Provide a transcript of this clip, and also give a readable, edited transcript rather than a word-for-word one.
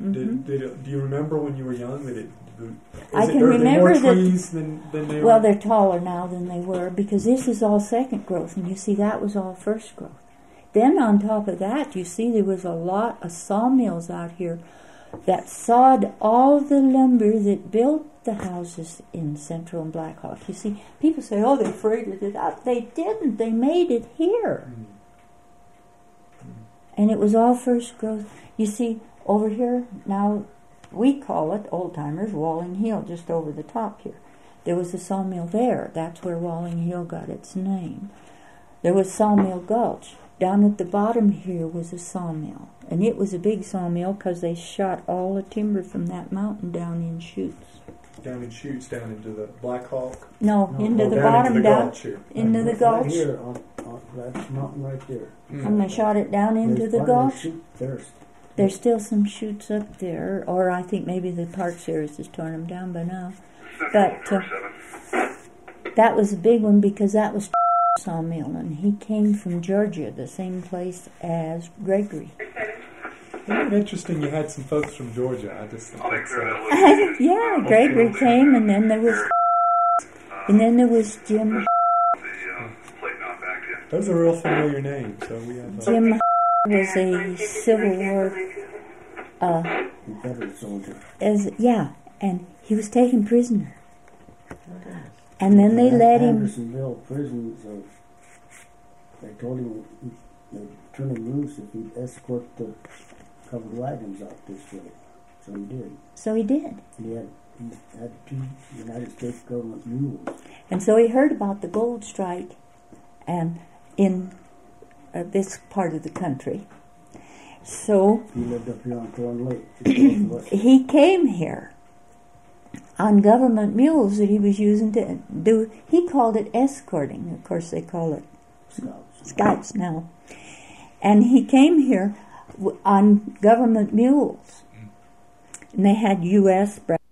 Do you remember when you were young that it? I can remember more trees than they well, were? they're taller now than they were because this is all second growth, and you see that was all first growth. Then on top of that, you see there was a lot of sawmills out here that sawed all the lumber that built the houses in Central and Black Hawk. You see, people say, oh, they freighted it out. They didn't. They made it here. And it was all first growth. You see, over here, now we call it, old-timers, Walling Hill, just over the top here. There was a sawmill there. That's where Walling Hill got its name. There was Sawmill Gulch. Down at the bottom here was a sawmill. And it was a big sawmill because they shot all the timber from that mountain down in chutes. Down in chutes, down into the Black Hawk? No, into the down bottom, into the down gulch here. into the gulch. Right here, on that mountain right there. And they shot it down into the gulch. There's still some chutes up there, or I think maybe the Park Service has torn them down by now. But that was a big one because that was sawmill, and he came from Georgia, the same place as Gregory. Isn't it interesting you had some folks from Georgia? I just think that's... Yeah, Gregory came, and then there was Jim. Those are real familiar names. So we have Jim was a Civil War Confederate soldier. And he was taken prisoner. And then they let him. Andersonville prison, so they told him they'd turn him loose if he'd escort the covered wagons out this way. So he did. He had 2 United States government mules. And so he heard about the gold strike and in this part of the country. So he lived up here on Thorn Lake. He came here on government mules that he was using to do, he called it escorting. Of course they call it scouts now. And he came here on government mules. And they had U.S.